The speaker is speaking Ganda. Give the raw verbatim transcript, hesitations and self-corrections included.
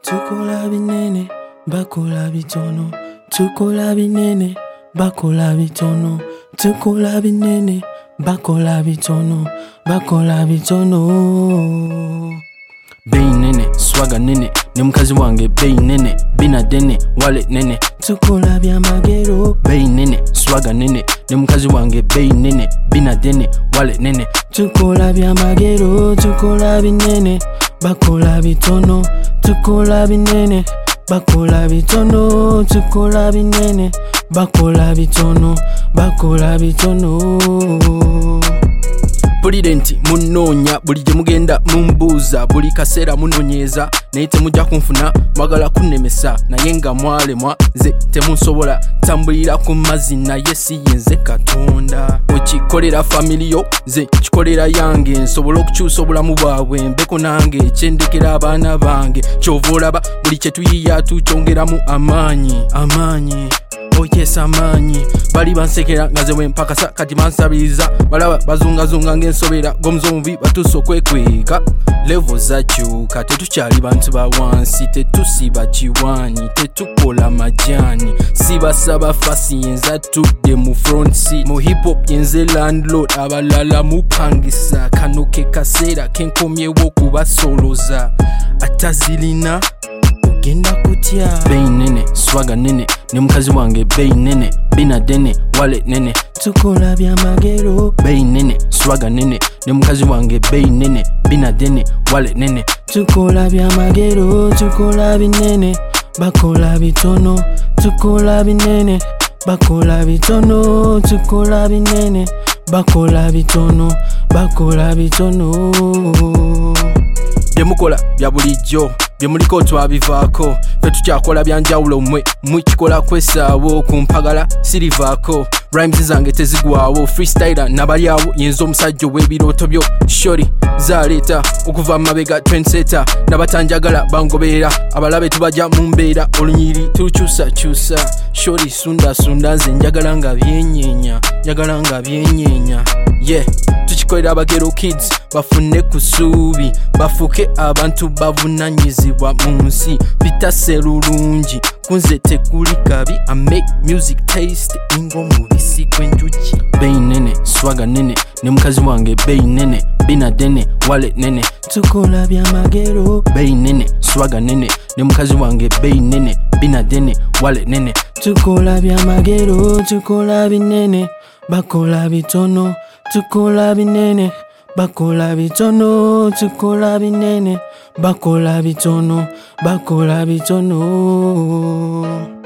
Tukola binene, bakola bitono. Tukola binene, bakola bitono. Tukola binene, bakola bitono. Bakola bitono. Bei nene, swaga nene, ne mkazi wange bei nene, bina dene, wallet nene. Tukola bya magero, bei nene, swaga nene, ne mkazi wange bei nene, bina dene, wallet nene. Tukola bya magero, tukola binene, bakola bitono. Tukola binene, bakola bitono. Tukola binene, bakola bitono. Bakola bitono. Pulidenti munonya buli gye mugenda mumbuuza buli kaseera munonyeza naye temujja kunfuna mwagala kunnemesa naye nga mwalemwa nze temunsobola tambulira ku mazzi naye si yenze Katonda okikolera famiriyo nze kikolera yange nsobola okukyusa obulamu bwabwe mbeko nange ekyendekera abaana bange kyova olaba buli kye tuyiya tukyongeramu amaanyi amaanyi oh yes amanyi bali bansekera ngaze wempakasa kati bansabiriza balaba bazungazunga ng'ensobera g'omuzombi batuuse okwekweka levo zakyuka tetukyali bantu bawansi tetusiba kiwanyi tetukola majani sibasaba fasi yenza tudde mu front seat mu hip hop yenze landlord abalala mupangisa kano ke kaseera kenkomyewo kubasoloza atazilina genda kutya bei nene swaga nene ne mkazi wange bei nene bina dene wallet nene tukola bya magero bei nene swaga nene ne mkazi wange bei nene bina dene wallet nene tukola bya magero tukola binene bakola bitono tukola binene bakola bitono tukola binene bakola bitono bakola bitono byemukola bya bulijjo byemuliko twabivaako fe tukyakola byanjawulo mmwe mukikola kwesaawo kumpagala sirivaako rhymes zange tezigwawo freestyler nabalyawo yenza omusajja ow'ebirooto byo shori zaleeta okuva mabega trendsetter nabatanjagala bangoberera abalabe tubajja mu mbeera olunyiri tukyusakyusa shori sundasunda nze njagala nga byenyeenya njagala nga byenyeenya yeah tukikolera abagero kids bafune ku ssuubi bafuke abantu bavunanyizibwa mu nsi bitase lulungi kunze tekuli kabi I make music taste ingo mubisi kwenjuki bei nene swaga nene ne mkazi wange bei nene bina dene wallet nene tukola bya magero bei nene swaga nene ne mkazi wange bei nene bina dene wallet nene tukola bya magero tukola binene bakola bitono tukola binene bakola bitono tukola binene bakola bitono bakola bitono